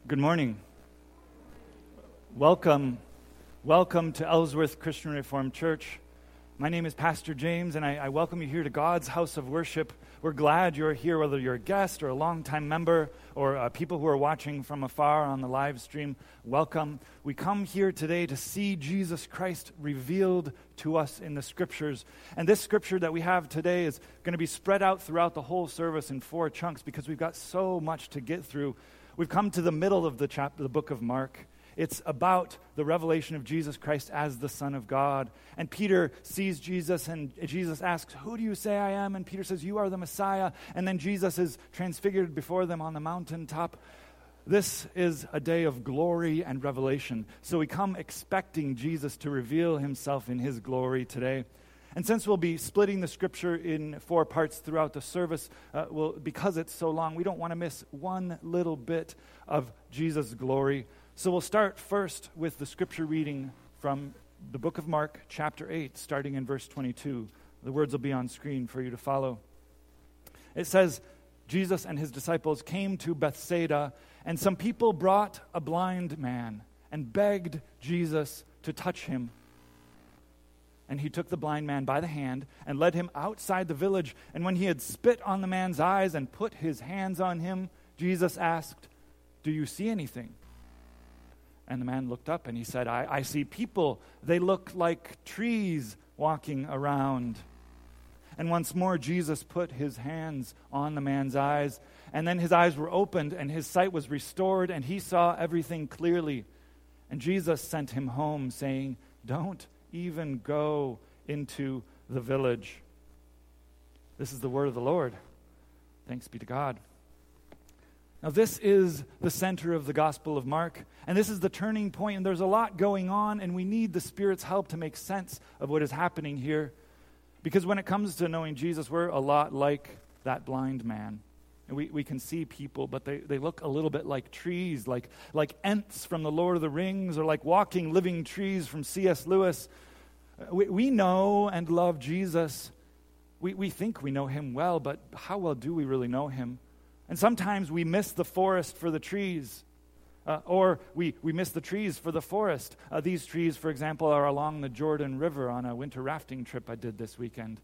Good morning. Welcome to Ellsworth Christian Reformed Church. My name is Pastor James, and I welcome you here to God's house of worship. We're glad you're here, whether you're a guest or a longtime member or people who are watching from afar on the live stream. Welcome. We come here today to see Jesus Christ revealed to us in the Scriptures. And this Scripture that we have today is going to be spread out throughout the whole service in 4 chunks because we've got so much to get through. We've come to the middle of the book of Mark. It's about the revelation of Jesus Christ as the Son of God. And Peter sees Jesus, and Jesus asks, "Who do you say I am?" And Peter says, "You are the Messiah." And then Jesus is transfigured before them on the mountaintop. This is a day of glory and revelation. So we come expecting Jesus to reveal himself in his glory today. And since we'll be splitting the Scripture in 4 parts throughout the service, because it's so long, we don't want to miss one little bit of Jesus' glory. So we'll start first with the Scripture reading from the book of Mark, chapter 8, starting in verse 22. The words will be on screen for you to follow. It says, Jesus and his disciples came to Bethsaida, and some people brought a blind man and begged Jesus to touch him. And he took the blind man by the hand and led him outside the village. And when he had spit on the man's eyes and put his hands on him, Jesus asked, "Do you see anything?" And the man looked up and he said, I see people. They look like trees walking around. And once more Jesus put his hands on the man's eyes. And then his eyes were opened and his sight was restored and he saw everything clearly. And Jesus sent him home saying, "Don't even go into the village." This is the word of the Lord. Thanks be to God. Now this is the center of the Gospel of Mark, and this is the turning point, and there's a lot going on, and we need the Spirit's help to make sense of what is happening here. Because when it comes to knowing Jesus, we're a lot like that blind man. And we can see people, but they look a little bit like trees, like Ents from the Lord of the Rings, or like walking living trees from C.S. Lewis. We know and love Jesus. We think we know him well, but how well do we really know him? And sometimes we miss the forest for the trees, or we miss the trees for the forest. These trees, for example, are along the Jordan River on a winter rafting trip I did this weekend.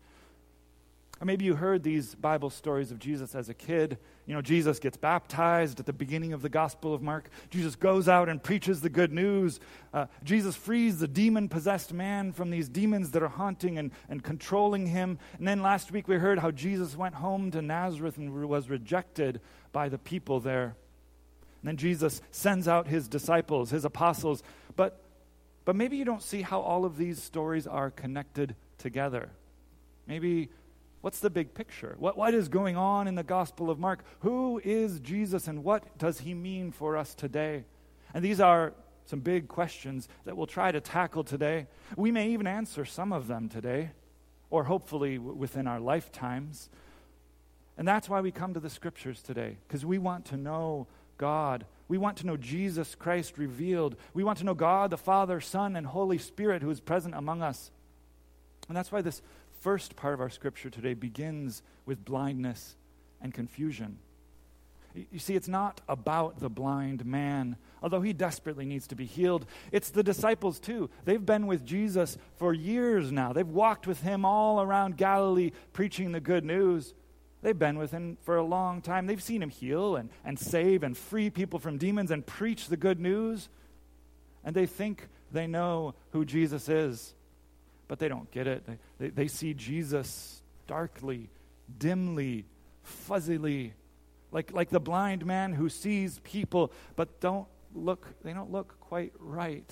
Or maybe you heard these Bible stories of Jesus as a kid. You know, Jesus gets baptized at the beginning of the Gospel of Mark. Jesus goes out and preaches the good news. Jesus frees the demon-possessed man from these demons that are haunting and controlling him. And then last week we heard how Jesus went home to Nazareth and was rejected by the people there. And then Jesus sends out his disciples, his apostles. But maybe you don't see how all of these stories are connected together. Maybe what's the big picture? What is going on in the Gospel of Mark? Who is Jesus and what does he mean for us today? And these are some big questions that we'll try to tackle today. We may even answer some of them today, or hopefully within our lifetimes. And that's why we come to the Scriptures today, because we want to know God. We want to know Jesus Christ revealed. We want to know God, the Father, Son, and Holy Spirit who is present among us. And that's why this first part of our Scripture today begins with blindness and confusion. You see, it's not about the blind man, although he desperately needs to be healed. It's the disciples too. They've been with Jesus for years now. They've walked with him all around Galilee preaching the good news. They've been with him for a long time. They've seen him heal and save and free people from demons and preach the good news. And they think they know who Jesus is. But they don't get it. They see Jesus darkly, dimly, fuzzily, like the blind man who sees people but they don't look quite right.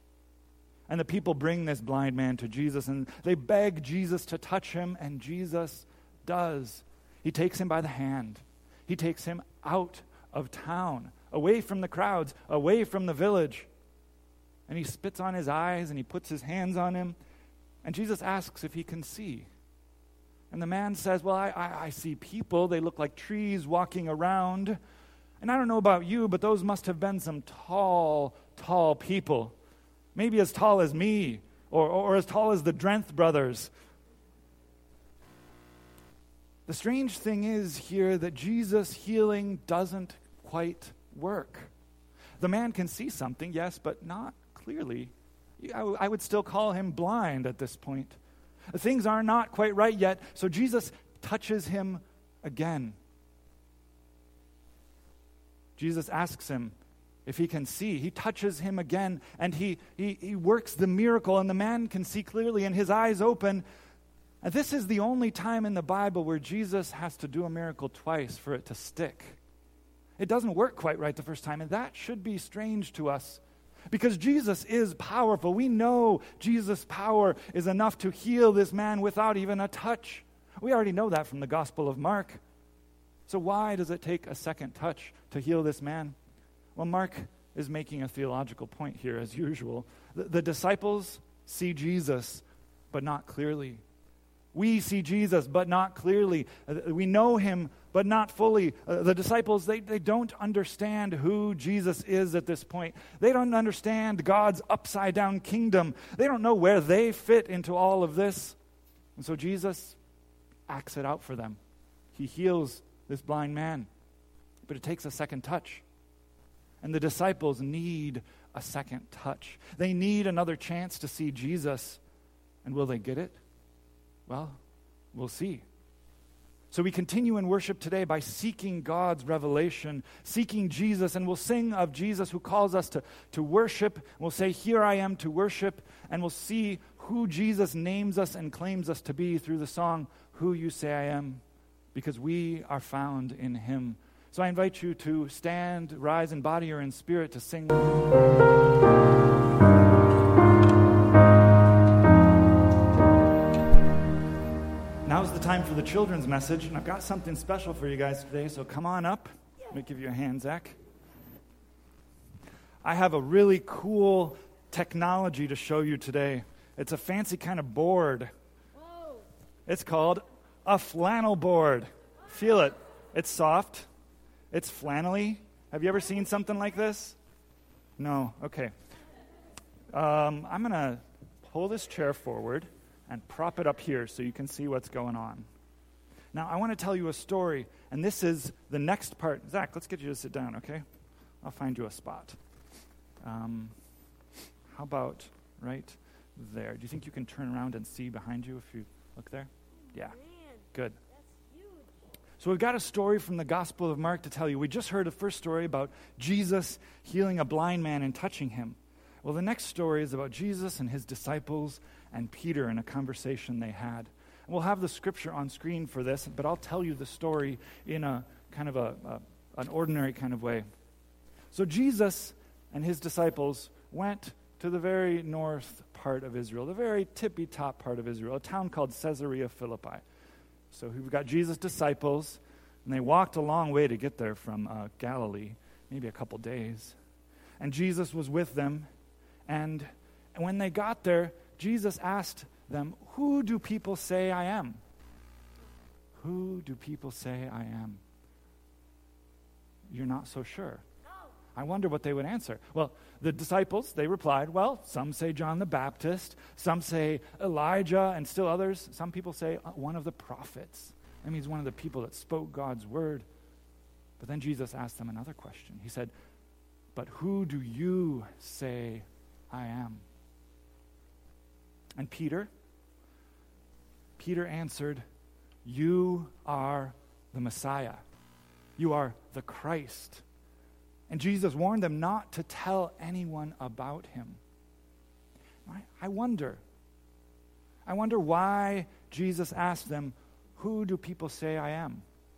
And the people bring this blind man to Jesus and they beg Jesus to touch him, and Jesus does. He takes him by the hand. He takes him out of town, away from the crowds, away from the village. And he spits on his eyes and he puts his hands on him. And Jesus asks if he can see. And the man says, "Well, I see people. They look like trees walking around. And I don't know about you, but those must have been some tall people. Maybe as tall as me, or as tall as the Drenth brothers." The strange thing is here that Jesus' healing doesn't quite work. The man can see something, yes, but not clearly. I would still call him blind at this point. Things are not quite right yet, so Jesus touches him again. Jesus asks him if he can see. He touches him again, and he works the miracle, and the man can see clearly, and his eyes open. And this is the only time in the Bible where Jesus has to do a miracle twice for it to stick. It doesn't work quite right the first time, and that should be strange to us because Jesus is powerful. We know Jesus' power is enough to heal this man without even a touch. We already know that from the Gospel of Mark. So why does it take a second touch to heal this man? Well, Mark is making a theological point here, as usual. The disciples see Jesus, but not clearly. We see Jesus, but not clearly. We know him, but not fully. The disciples, they don't understand who Jesus is at this point. They don't understand God's upside-down kingdom. They don't know where they fit into all of this. And so Jesus acts it out for them. He heals this blind man, but it takes a second touch. And the disciples need a second touch. They need another chance to see Jesus. And will they get it? Well, we'll see. So we continue in worship today by seeking God's revelation, seeking Jesus, and we'll sing of Jesus who calls us to worship. We'll say, "Here I am to worship," and we'll see who Jesus names us and claims us to be through the song, "Who You Say I Am," because we are found in him. So I invite you to stand, rise in body or in spirit to sing. Now's the time for the children's message, and I've got something special for you guys today, so come on up. Let me give you a hand, Zach. I have a really cool technology to show you today. It's a fancy kind of board. Whoa. It's called a flannel board. Feel it. It's soft. It's flannelly. Have you ever seen something like this? No? Okay. I'm going to pull this chair forward and prop it up here so you can see what's going on. Now, I want to tell you a story, and this is the next part. Zach, let's get you to sit down, okay? I'll find you a spot. How about right there? Do you think you can turn around and see behind you if you look there? Yeah. Man, good. That's huge. So we've got a story from the Gospel of Mark to tell you. We just heard the first story about Jesus healing a blind man and touching him. Well, the next story is about Jesus and his disciples and Peter in a conversation they had. And we'll have the scripture on screen for this, but I'll tell you the story in a kind of an ordinary kind of way. So Jesus and his disciples went to the very north part of Israel, the very tippy-top part of Israel, a town called Caesarea Philippi. So we've got Jesus' disciples, and they walked a long way to get there from Galilee, maybe a couple days. And Jesus was with them, and when they got there, Jesus asked them, "Who do people say I am?" Who do people say I am? You're not so sure. I wonder what they would answer. Well, the disciples, they replied, well, some say John the Baptist, some say Elijah, and still others, some people say one of the prophets. That means one of the people that spoke God's word. But then Jesus asked them another question. He said, "But who do you say I am?" And Peter answered, "You are the Messiah. You are the Christ." And Jesus warned them not to tell anyone about him. I wonder why Jesus asked them, "Who do people say I am?"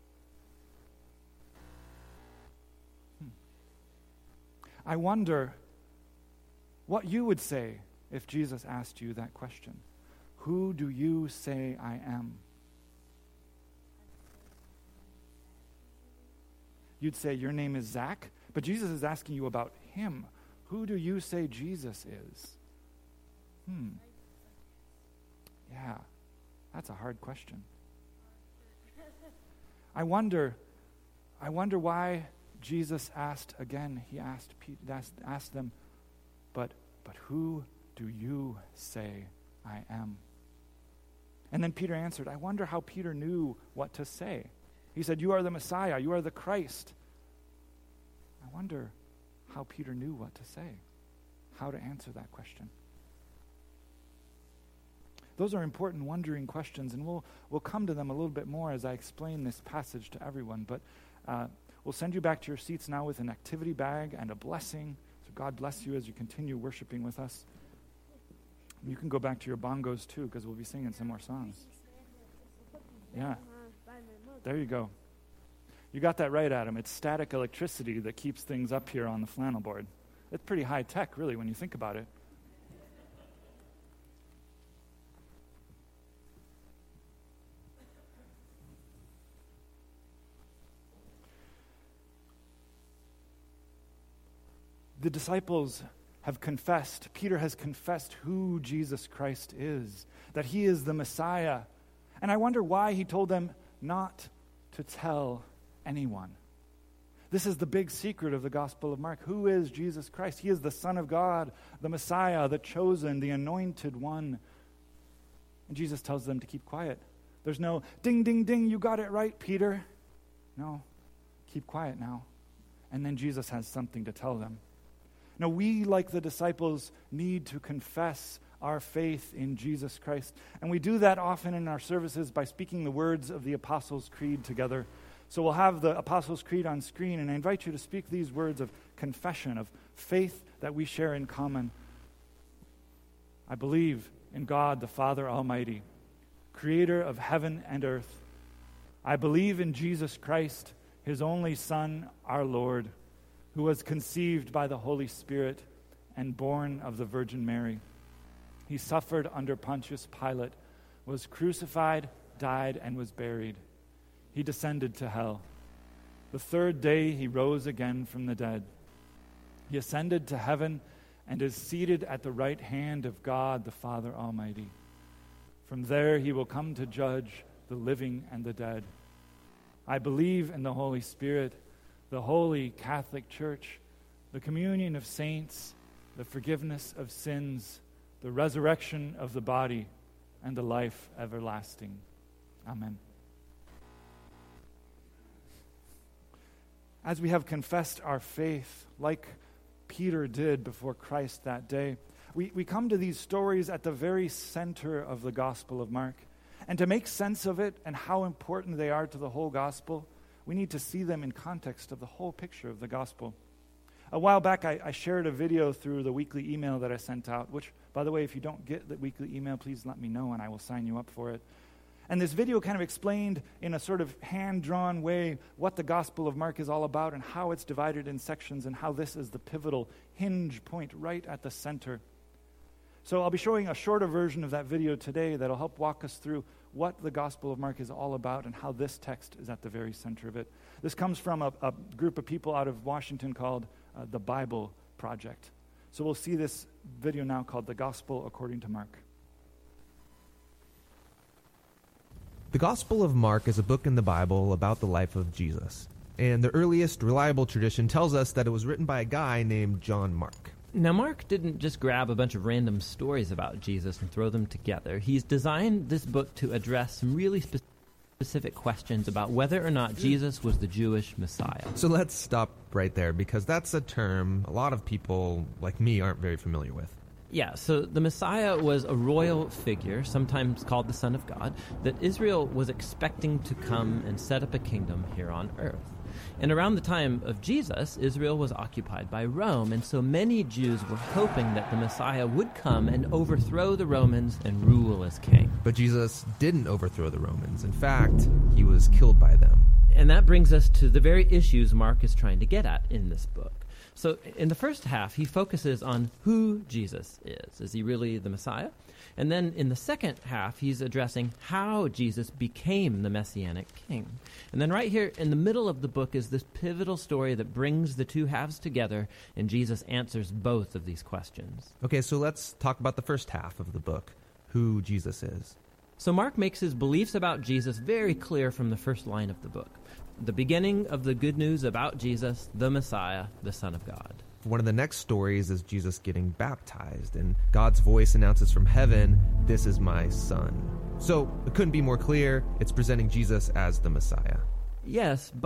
I wonder what you would say if Jesus asked you that question. Who do you say I am? You'd say, your name is Zach, but Jesus is asking you about him. Who do you say Jesus is? Yeah, that's a hard question. I wonder why Jesus asked again. He asked them, but who do you say I am? And then Peter answered. I wonder how Peter knew what to say. He said, "You are the Messiah. You are the Christ." I wonder how Peter knew what to say, how to answer that question. Those are important, wondering questions, and we'll come to them a little bit more as I explain this passage to everyone. But we'll send you back to your seats now with an activity bag and a blessing. So God bless you as you continue worshiping with us. You can go back to your bongos too, because we'll be singing some more songs. Yeah. There you go. You got that right, Adam. It's static electricity that keeps things up here on the flannel board. It's pretty high tech, really, when you think about it. The disciples have confessed, Peter has confessed who Jesus Christ is, that he is the Messiah. And I wonder why he told them not to tell anyone. This is the big secret of the Gospel of Mark. Who is Jesus Christ? He is the Son of God, the Messiah, the chosen, the anointed one. And Jesus tells them to keep quiet. There's no ding, ding, ding, you got it right, Peter. No, keep quiet now. And then Jesus has something to tell them. Now, we, like the disciples, need to confess our faith in Jesus Christ. And we do that often in our services by speaking the words of the Apostles' Creed together. So we'll have the Apostles' Creed on screen, and I invite you to speak these words of confession, of faith that we share in common. I believe in God, the Father Almighty, creator of heaven and earth. I believe in Jesus Christ, his only Son, our Lord, who was conceived by the Holy Spirit and born of the Virgin Mary. He suffered under Pontius Pilate, was crucified, died, and was buried. He descended to hell. The third day he rose again from the dead. He ascended to heaven and is seated at the right hand of God the Father Almighty. From there he will come to judge the living and the dead. I believe in the Holy Spirit, the Holy Catholic Church, the communion of saints, the forgiveness of sins, the resurrection of the body, and the life everlasting. Amen. As we have confessed our faith, like Peter did before Christ that day, we come to these stories at the very center of the Gospel of Mark. And to make sense of it and how important they are to the whole Gospel, we need to see them in context of the whole picture of the gospel. A while back, I shared a video through the weekly email that I sent out, which, by the way, if you don't get the weekly email, please let me know and I will sign you up for it. And this video kind of explained in a sort of hand-drawn way what the Gospel of Mark is all about and how it's divided in sections and how this is the pivotal hinge point right at the center. So I'll be showing a shorter version of that video today that'll help walk us through what the Gospel of Mark is all about and how this text is at the very center of it. This comes from a group of people out of Washington called the Bible Project. So we'll see this video now called The Gospel According to Mark. The Gospel of Mark is a book in the Bible about the life of Jesus. And the earliest reliable tradition tells us that it was written by a guy named John Mark. Now, Mark didn't just grab a bunch of random stories about Jesus and throw them together. He's designed this book to address some really specific questions about whether or not Jesus was the Jewish Messiah. So let's stop right there, because that's a term a lot of people like me aren't very familiar with. Yeah, so the Messiah was a royal figure, sometimes called the Son of God, that Israel was expecting to come and set up a kingdom here on earth. And around the time of Jesus, Israel was occupied by Rome, and so many Jews were hoping that the Messiah would come and overthrow the Romans and rule as king. But Jesus didn't overthrow the Romans. In fact, he was killed by them. And that brings us to the very issues Mark is trying to get at in this book. So in the first half, he focuses on who Jesus is. Is he really the Messiah? And then in the second half, he's addressing how Jesus became the Messianic king. And then right here in the middle of the book is this pivotal story that brings the two halves together, and Jesus answers both of these questions. Okay, so let's talk about the first half of the book, who Jesus is. So Mark makes his beliefs about Jesus very clear from the first line of the book. The beginning of the good news about Jesus, the Messiah, the Son of God. One of the next stories is Jesus getting baptized, and God's voice announces from heaven, "This is my son." So it couldn't be more clear. It's presenting Jesus as the Messiah. Yes, but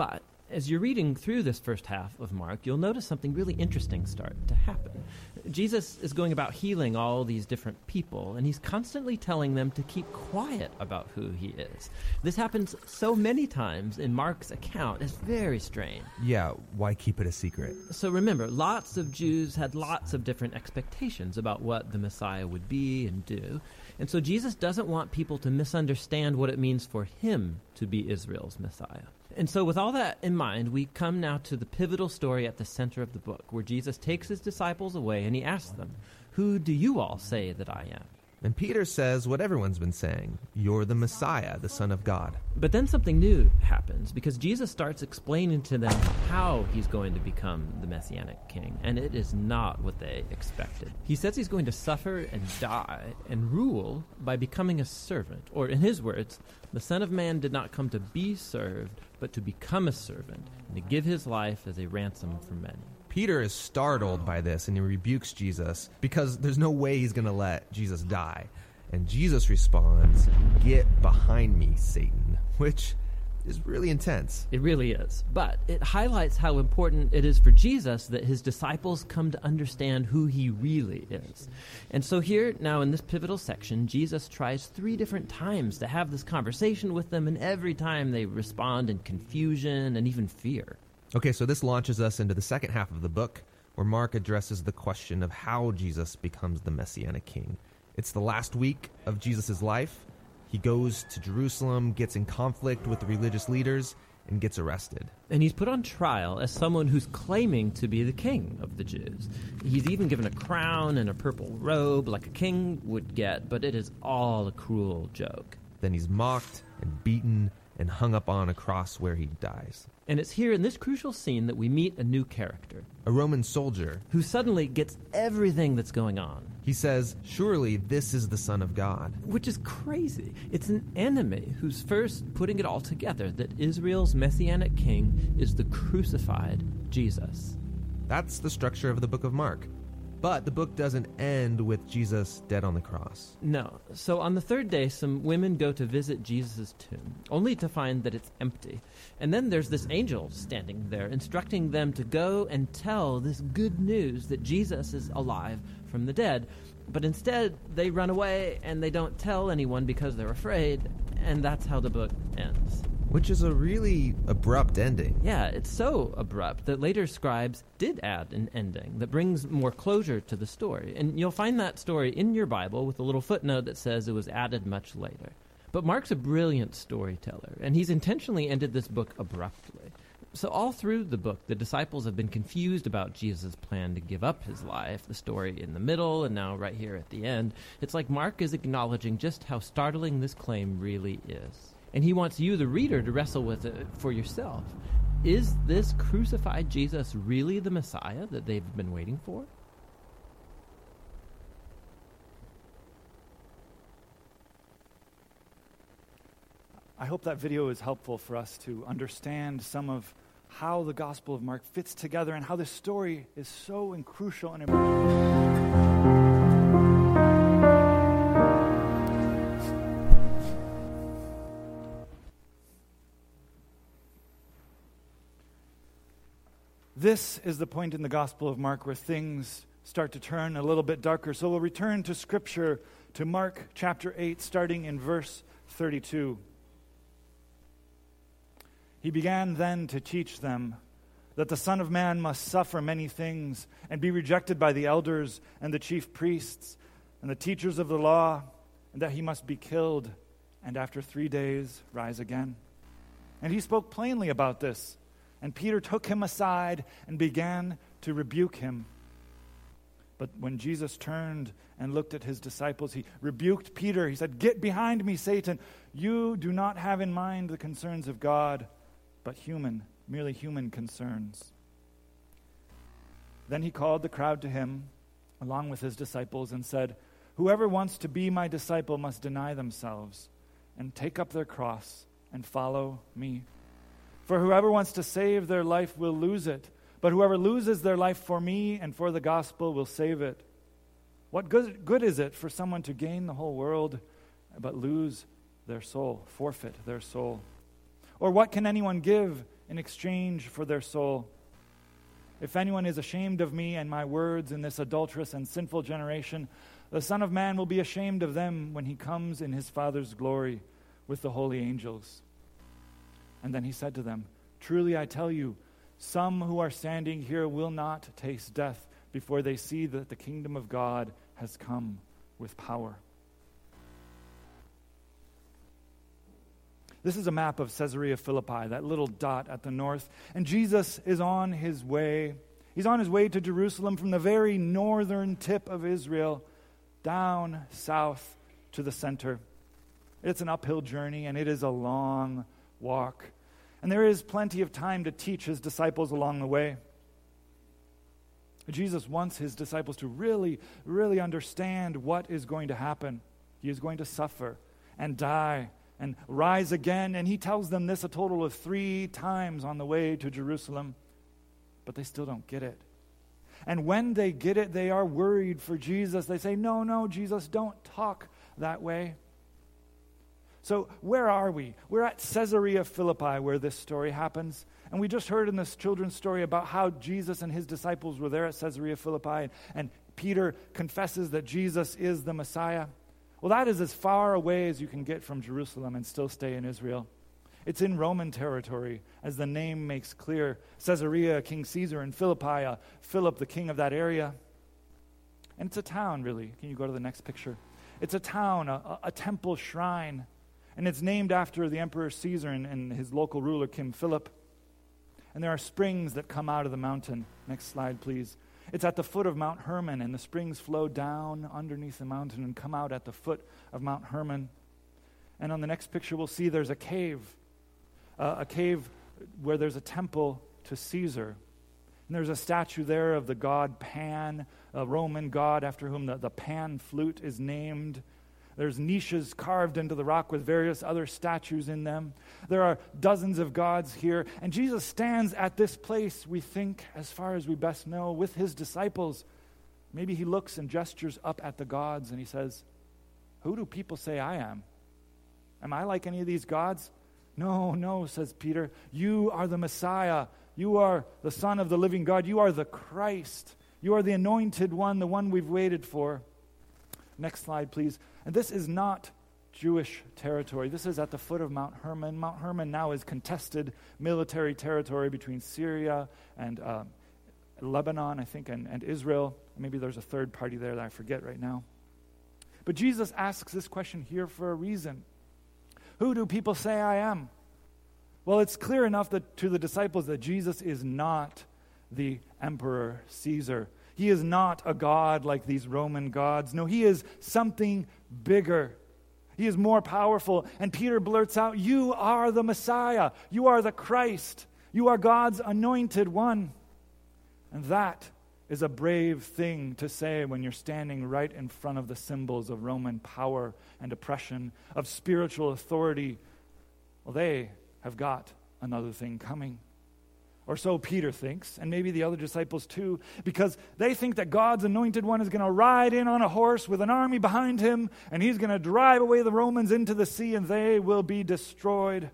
As you're reading through this first half of Mark, you'll notice something really interesting start to happen. Jesus is going about healing all these different people, and he's constantly telling them to keep quiet about who he is. This happens so many times in Mark's account. It's very strange. Yeah, why keep it a secret? So remember, lots of Jews had lots of different expectations about what the Messiah would be and do. And so Jesus doesn't want people to misunderstand what it means for him to be Israel's Messiah. And so with all that in mind, we come now to the pivotal story at the center of the book, where Jesus takes his disciples away and he asks them, "Who do you all say that I am?" And Peter says what everyone's been saying. You're the Messiah, the Son of God. But then something new happens, because Jesus starts explaining to them how he's going to become the Messianic king, and it is not what they expected. He says he's going to suffer and die and rule by becoming a servant, or in his words, the Son of Man did not come to be served, but to become a servant, and to give his life as a ransom for many. Peter is startled by this, and he rebukes Jesus because there's no way he's going to let Jesus die. And Jesus responds, "Get behind me, Satan," which is really intense. It really is. But it highlights how important it is for Jesus that his disciples come to understand who he really is. And so here, now in this pivotal section, Jesus tries 3 different times to have this conversation with them, and every time they respond in confusion and even fear. Okay, so this launches us into the second half of the book, where Mark addresses the question of how Jesus becomes the Messianic king. It's the last week of Jesus' life. He goes to Jerusalem, gets in conflict with the religious leaders, and gets arrested. And he's put on trial as someone who's claiming to be the king of the Jews. He's even given a crown and a purple robe like a king would get, but it is all a cruel joke. Then he's mocked and beaten and hung up on a cross where he dies. And it's here in this crucial scene that we meet a new character, A Roman soldier. who suddenly gets everything that's going on. He says, "Surely this is the Son of God." Which is crazy. It's an enemy who's first putting it all together, that Israel's Messianic king is the crucified Jesus. That's the structure of the book of Mark. But the book doesn't end with Jesus dead on the cross. No. So on the 3rd day, some women go to visit Jesus' tomb, only to find that it's empty. And then there's this angel standing there, instructing them to go and tell this good news that Jesus is alive from the dead. But instead, they run away and they don't tell anyone because they're afraid, and that's how the book ends. Which is a really abrupt ending. Yeah, it's so abrupt that later scribes did add an ending that brings more closure to the story. And you'll find that story in your Bible with a little footnote that says it was added much later. But Mark's a brilliant storyteller, and he's intentionally ended this book abruptly. So all through the book, the disciples have been confused about Jesus' plan to give up his life, the story in the middle, and now right here at the end. It's like Mark is acknowledging just how startling this claim really is. And he wants you, the reader, to wrestle with it for yourself. Is this crucified Jesus really the Messiah that they've been waiting for? I hope that video is helpful for us to understand some of how the Gospel of Mark fits together and how this story is so crucial and important. This is the point in the Gospel of Mark where things start to turn a little bit darker. So we'll return to Scripture, to Mark chapter 8, starting in verse 32. He began then to teach them that the Son of Man must suffer many things and be rejected by the elders and the chief priests and the teachers of the law, and that he must be killed and after 3 days rise again. And he spoke plainly about this. And Peter took him aside and began to rebuke him. But when Jesus turned and looked at his disciples, he rebuked Peter. He said, "Get behind me, Satan. You do not have in mind the concerns of God, but merely human concerns." Then he called the crowd to him, along with his disciples, and said, "Whoever wants to be my disciple must deny themselves and take up their cross and follow me. For whoever wants to save their life will lose it, but whoever loses their life for me and for the gospel will save it. What good is it for someone to gain the whole world but lose their soul, forfeit their soul? Or what can anyone give in exchange for their soul. If anyone is ashamed of me and my words in this adulterous and sinful generation, the Son of Man will be ashamed of them when he comes in his Father's glory with the holy angels." And then he said to them, "Truly I tell you, some who are standing here will not taste death before they see that the kingdom of God has come with power." This is a map of Caesarea Philippi, that little dot at the north. And Jesus is on his way. He's on his way to Jerusalem from the very northern tip of Israel down south to the center. It's an uphill journey, and it is a long walk. And there is plenty of time to teach his disciples along the way. Jesus wants his disciples to really, really understand what is going to happen. He is going to suffer and die and rise again. And he tells them this a total of 3 times on the way to Jerusalem. But they still don't get it. And when they get it, they are worried for Jesus. They say, no, Jesus, don't talk that way. So where are we? We're at Caesarea Philippi, where this story happens. And we just heard in this children's story about how Jesus and his disciples were there at Caesarea Philippi, and Peter confesses that Jesus is the Messiah. Well, that is as far away as you can get from Jerusalem and still stay in Israel. It's in Roman territory, as the name makes clear. Caesarea, King Caesar, and Philippi, Philip, the king of that area. And it's a town, really. Can you go to the next picture? It's a town, a temple shrine. And it's named after the Emperor Caesar and his local ruler, King Philip. And there are springs that come out of the mountain. Next slide, please. It's at the foot of Mount Hermon, and the springs flow down underneath the mountain and come out at the foot of Mount Hermon. And on the next picture, we'll see there's a cave where there's a temple to Caesar. And there's a statue there of the god Pan, a Roman god after whom the Pan flute is named. There's niches carved into the rock with various other statues in them. There are dozens of gods here. And Jesus stands at this place, we think, as far as we best know, with his disciples. Maybe he looks and gestures up at the gods and he says, "Who do people say I am? Am I like any of these gods?" No, says Peter. "You are the Messiah. You are the Son of the living God. You are the Christ. You are the anointed one, the one we've waited for." Next slide, please. And this is not Jewish territory. This is at the foot of Mount Hermon. Mount Hermon now is contested military territory between Syria and Lebanon, I think, and Israel. Maybe there's a third party there that I forget right now. But Jesus asks this question here for a reason. Who do people say I am? Well, it's clear enough to the disciples that Jesus is not the Emperor Caesar. He is not a god like these Roman gods. No, he is something bigger. He is more powerful. And Peter blurts out, "You are the Messiah. You are the Christ. You are God's anointed one." And that is a brave thing to say when you're standing right in front of the symbols of Roman power and oppression, of spiritual authority. Well, they have got another thing coming. Or so Peter thinks, and maybe the other disciples too, because they think that God's anointed one is going to ride in on a horse with an army behind him, and he's going to drive away the Romans into the sea, and they will be destroyed.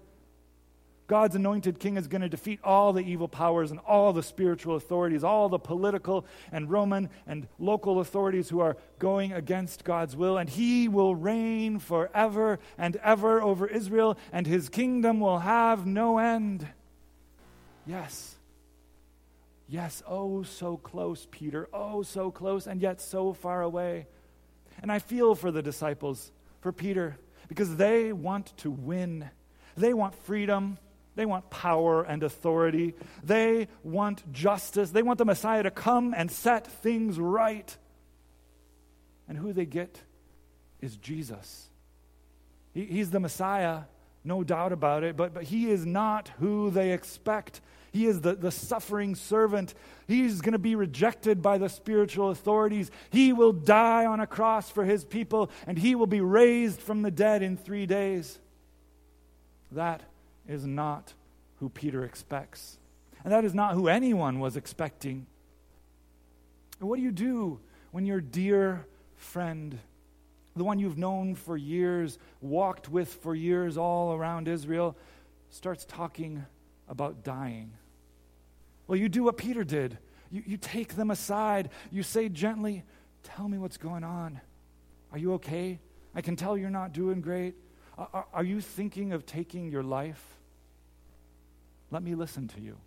God's anointed king is going to defeat all the evil powers and all the spiritual authorities, all the political and Roman and local authorities who are going against God's will, and he will reign forever and ever over Israel, and his kingdom will have no end. Yes, oh, so close, Peter. Oh, so close, and yet so far away. And I feel for the disciples, for Peter, because they want to win. They want freedom. They want power and authority. They want justice. They want the Messiah to come and set things right. And who they get is Jesus. He's the Messiah, no doubt about it, but he is not who they expect. He is the suffering servant. He's going to be rejected by the spiritual authorities. He will die on a cross for his people, and he will be raised from the dead in 3 days. That is not who Peter expects. And that is not who anyone was expecting. And what do you do when your dear friend, the one you've known for years, walked with for years all around Israel, starts talking about dying. Well, you do what Peter did. You take them aside. You say gently, tell me what's going on. Are you okay? I can tell you're not doing great. Are you thinking of taking your life? Let me listen to you.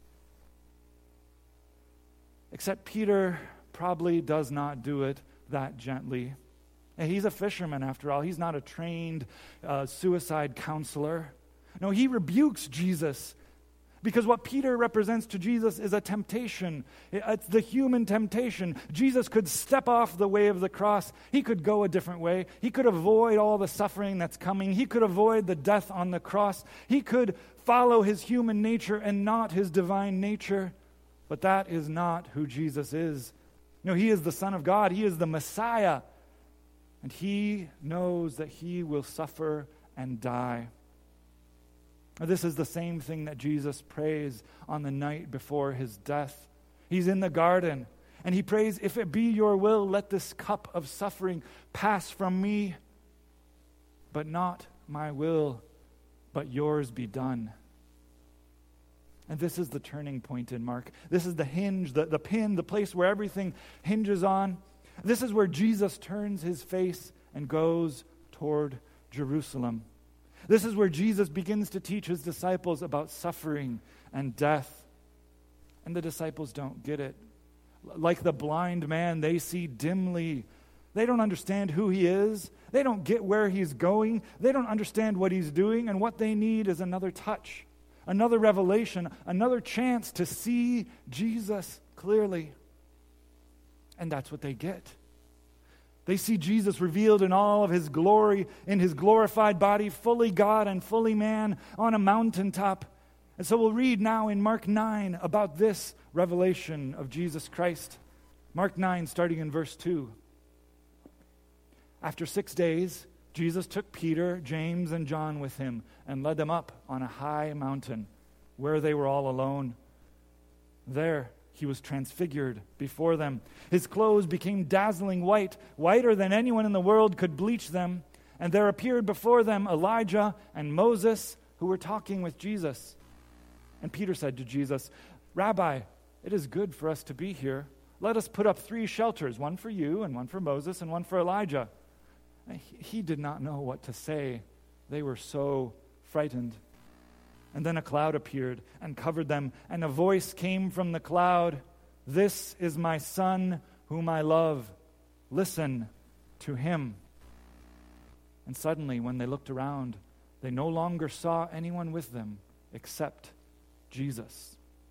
Except Peter probably does not do it that gently. And he's a fisherman, after all. He's not a trained suicide counselor. No, he rebukes Jesus. Because what Peter represents to Jesus is a temptation. It's the human temptation. Jesus could step off the way of the cross. He could go a different way. He could avoid all the suffering that's coming. He could avoid the death on the cross. He could follow his human nature and not his divine nature. But that is not who Jesus is. No, he is the Son of God. He is the Messiah. And he knows that he will suffer and die. This is the same thing that Jesus prays on the night before his death. He's in the garden, and he prays, if it be your will, let this cup of suffering pass from me. But not my will, but yours be done. And this is the turning point in Mark. This is the hinge, the pin, the place where everything hinges on. This is where Jesus turns his face and goes toward Jerusalem. This is where Jesus begins to teach his disciples about suffering and death. And the disciples don't get it. Like the blind man, they see dimly. They don't understand who he is. They don't get where he's going. They don't understand what he's doing. And what they need is another touch, another revelation, another chance to see Jesus clearly. And that's what they get. They see Jesus revealed in all of his glory, in his glorified body, fully God and fully man, on a mountaintop. And so we'll read now in Mark 9 about this revelation of Jesus Christ. Mark 9, starting in verse 2. After 6 days, Jesus took Peter, James, and John with him and led them up on a high mountain where they were all alone. There he was transfigured before them. His clothes became dazzling white, whiter than anyone in the world could bleach them. And there appeared before them Elijah and Moses, who were talking with Jesus. And Peter said to Jesus, Rabbi, it is good for us to be here. Let us put up 3 shelters, one for you, and one for Moses, and one for Elijah. He did not know what to say. They were so frightened. And then a cloud appeared and covered them, and a voice came from the cloud, This is my Son, whom I love. Listen to him. And suddenly, when they looked around, they no longer saw anyone with them except Jesus.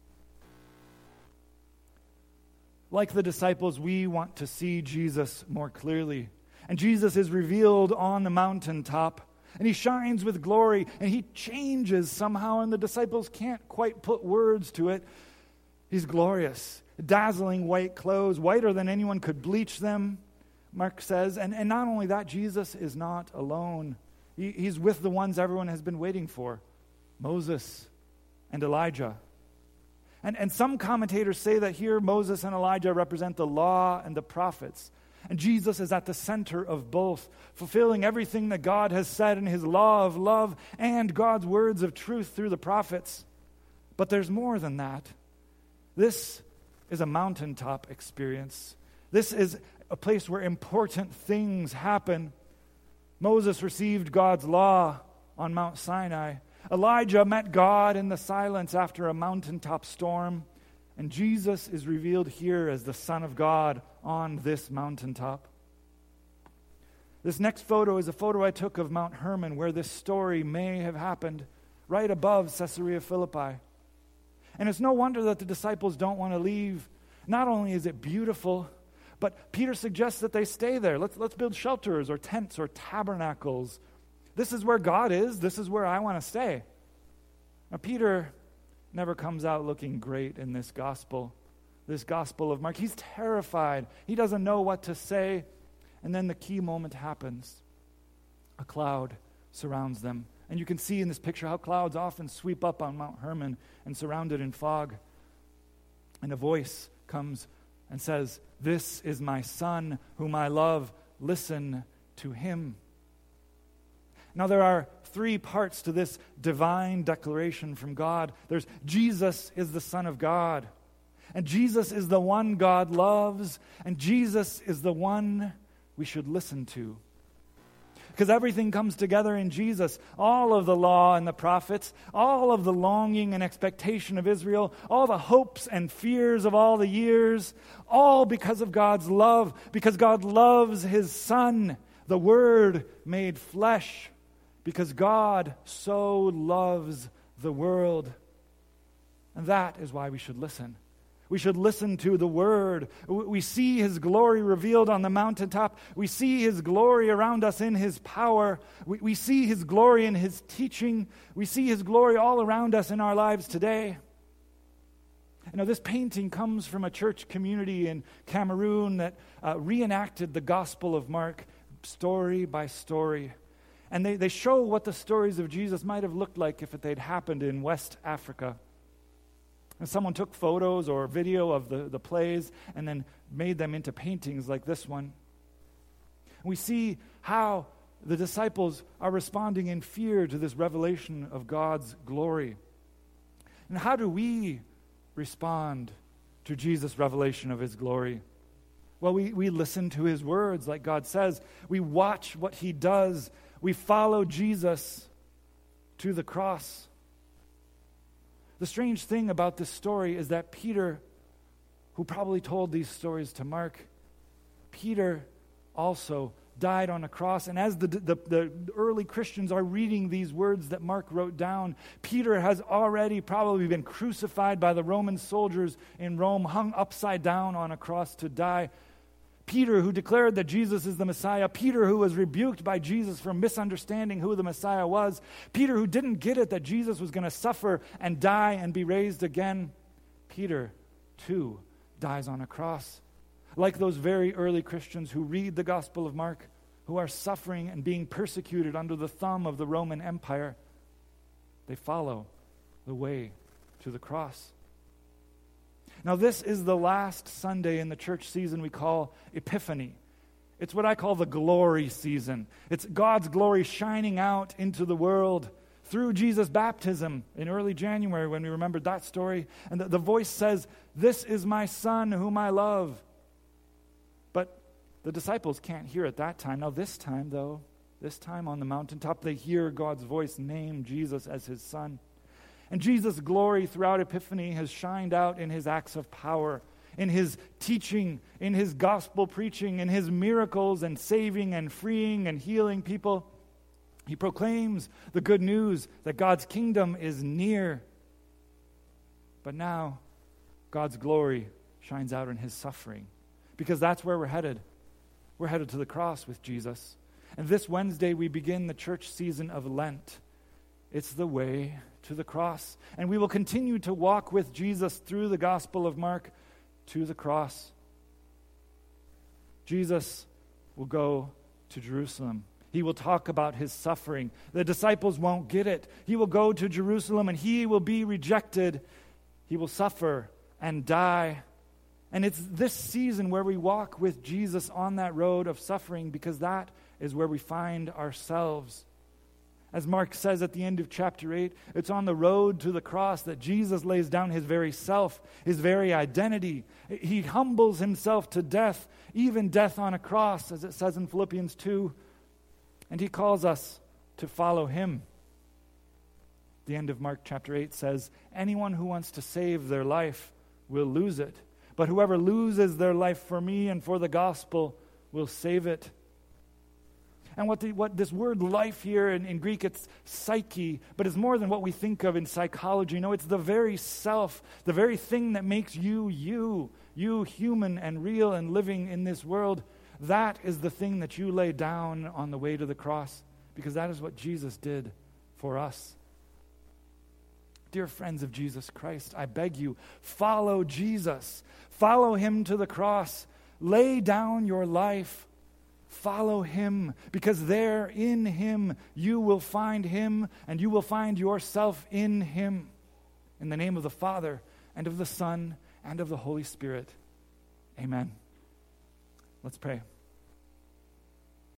Like the disciples, we want to see Jesus more clearly. And Jesus is revealed on the mountaintop. And he shines with glory, and he changes somehow, and the disciples can't quite put words to it. He's glorious, dazzling white clothes, whiter than anyone could bleach them, Mark says. And not only that, Jesus is not alone. He's with the ones everyone has been waiting for, Moses and Elijah. And some commentators say that here Moses and Elijah represent the law and the prophets. And Jesus is at the center of both, fulfilling everything that God has said in his law of love and God's words of truth through the prophets. But there's more than that. This is a mountaintop experience. This is a place where important things happen. Moses received God's law on Mount Sinai. Elijah met God in the silence after a mountaintop storm. And Jesus is revealed here as the Son of God on this mountaintop. This next photo is a photo I took of Mount Hermon, where this story may have happened, right above Caesarea Philippi. And it's no wonder that the disciples don't want to leave. Not only is it beautiful, but Peter suggests that they stay there. Let's build shelters or tents or tabernacles. This is where God is. This is where I want to stay. Now, Peter never comes out looking great in this gospel of Mark. He's terrified. He doesn't know what to say. And then the key moment happens. A cloud surrounds them. And you can see in this picture how clouds often sweep up on Mount Hermon and surround it in fog. And a voice comes and says, This is my Son, whom I love. Listen to him. Now, there are three parts to this divine declaration from God. There's Jesus is the Son of God, and Jesus is the one God loves, and Jesus is the one we should listen to. Because everything comes together in Jesus. All of the law and the prophets, all of the longing and expectation of Israel, all the hopes and fears of all the years, all because of God's love, because God loves His Son, the Word made flesh, because God so loves the world. And that is why we should listen. We should listen to the Word. We see His glory revealed on the mountaintop. We see His glory around us in His power. We see His glory in His teaching. We see His glory all around us in our lives today. You know, this painting comes from a church community in Cameroon that reenacted the Gospel of Mark story by story. And they show what the stories of Jesus might have looked like if they'd happened in West Africa. And someone took photos or video of the plays and then made them into paintings like this one. We see how the disciples are responding in fear to this revelation of God's glory. And how do we respond to Jesus' revelation of His glory? Well, we listen to His words, like God says. We watch what He does. We follow Jesus to the cross. The strange thing about this story is that Peter, who probably told these stories to Mark, Peter also died on a cross. And as the early Christians are reading these words that Mark wrote down, Peter has already probably been crucified by the Roman soldiers in Rome, hung upside down on a cross to die. Peter, who declared that Jesus is the Messiah. Peter, who was rebuked by Jesus for misunderstanding who the Messiah was. Peter, who didn't get it that Jesus was going to suffer and die and be raised again. Peter, too, dies on a cross. Like those very early Christians who read the Gospel of Mark, who are suffering and being persecuted under the thumb of the Roman Empire, they follow the way to the cross. Now, this is the last Sunday in the church season we call Epiphany. It's what I call the glory season. It's God's glory shining out into the world through Jesus' baptism in early January when we remembered that story. And the voice says, "This is my Son whom I love." But the disciples can't hear it that time. Now, this time on the mountaintop, they hear God's voice name Jesus as His Son. And Jesus' glory throughout Epiphany has shined out in His acts of power, in His teaching, in His gospel preaching, in His miracles and saving and freeing and healing people. He proclaims the good news that God's kingdom is near. But now, God's glory shines out in His suffering, because that's where we're headed. We're headed to the cross with Jesus. And this Wednesday, we begin the church season of Lent. It's the way to the cross. And we will continue to walk with Jesus through the Gospel of Mark to the cross. Jesus will go to Jerusalem. He will talk about His suffering. The disciples won't get it. He will go to Jerusalem and He will be rejected. He will suffer and die. And it's this season where we walk with Jesus on that road of suffering, because that is where we find ourselves. As Mark says at the end of chapter 8, it's on the road to the cross that Jesus lays down His very self, His very identity. He humbles Himself to death, even death on a cross, as it says in Philippians 2. And He calls us to follow Him. The end of Mark chapter 8 says, "Anyone who wants to save their life will lose it. But whoever loses their life for me and for the gospel will save it." And what this word life here in Greek, it's psyche, but it's more than what we think of in psychology. No, it's the very self, the very thing that makes you human and real and living in this world. That is the thing that you lay down on the way to the cross, because that is what Jesus did for us. Dear friends of Jesus Christ, I beg you, follow Jesus. Follow Him to the cross. Lay down your life. Follow Him, because there in Him you will find Him, and you will find yourself in Him. In the name of the Father, and of the Son, and of the Holy Spirit. Amen. Let's pray.